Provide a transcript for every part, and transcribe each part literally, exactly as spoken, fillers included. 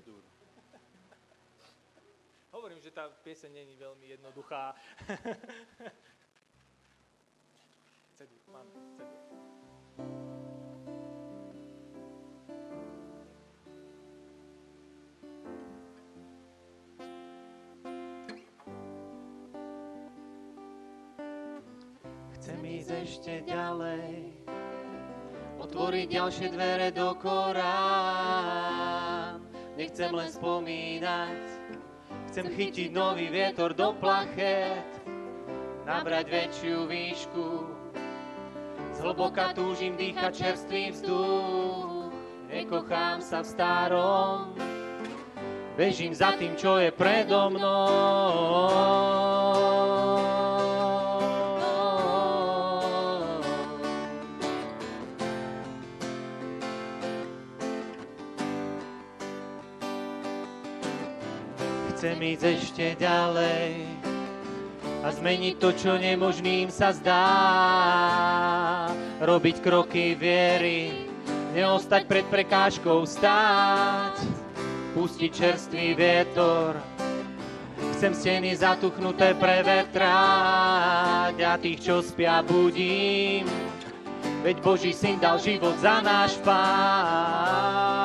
procedúru. Hovorím, že tá pieseň nie je veľmi jednoduchá. Cedur, mám cedur. Chcem ísť ešte ďalej, otvoriť ďalšie dvere do Korán. Nechcem len spomínať, chcem chytiť nový vietor do plachet, nabrať väčšiu výšku, zhlboka túžim dýchať čerstvý vzduch. Nekochám sa v starom, bežím za tým, čo je predo mnou. Chcem ísť ešte ďalej a zmeniť to, čo nemožným sa zdá. Robiť kroky viery, neostať pred prekážkou stáť. Pustiť čerstvý vietor, chcem steny zatuchnuté prevetrať. A tých, čo spia, budím, veď Boží syn dal život za náš pád.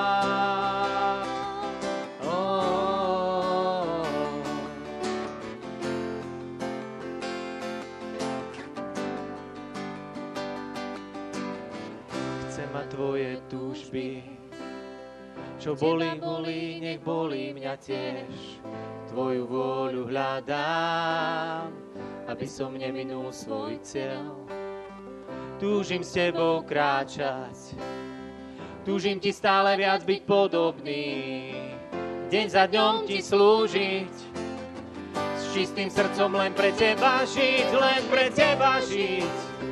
Tvoje túžby, čo boli, boli, nech boli mňa tiež. Tvoju vôľu hľadám, aby som neminul svoj cieľ. Túžim s tebou kráčať, túžim ti stále viac byť podobný. Deň za dňom ti slúžiť, s čistým srdcom len pre teba žiť, len pre teba žiť.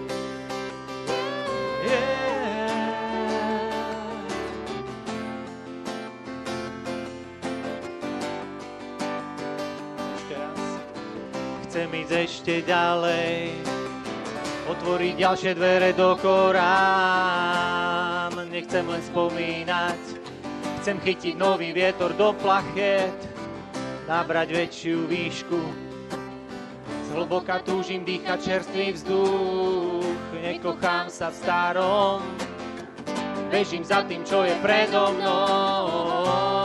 Yeah. Chcem ísť ešte ďalej, otvoriť ďalšie dvere do Korán. Nechcem len spomínať, chcem chytiť nový vietor do plachet, nabrať väčšiu výšku, zhlboka túžim dýchať čerstvý vzduch. Nekochám sa v starom, bežím za tým, čo je predo mnou.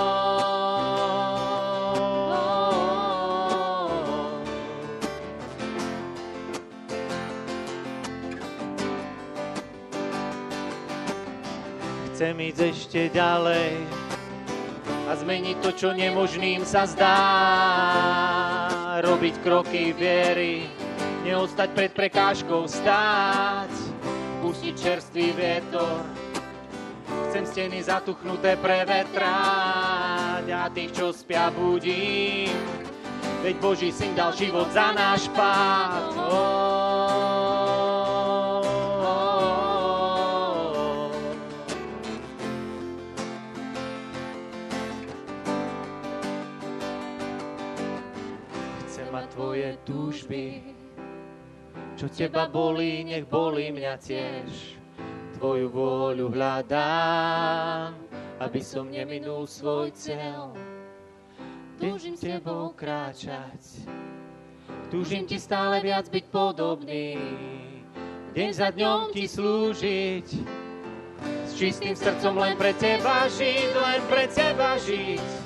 Chcem ísť ešte ďalej a zmeniť to, čo nemožným sa zdá. Robiť kroky viery, neostať pred prekážkou stáť. Pustiť čerstvý vietor, chcem steny zatuchnuté prevetrať. A tých, čo spia, budím, veď Boží syn dal život za náš pád. Oh. Tvoje túžby, čo teba bolí, nech bolí mňa tiež. Tvoju vôľu hľadám, aby som neminul svoj cieľ. Túžim s tebou kráčať, túžim ti stále viac byť podobný. Deň za dňom ti slúžiť, s čistým srdcom len pre teba žiť, len pre teba žiť.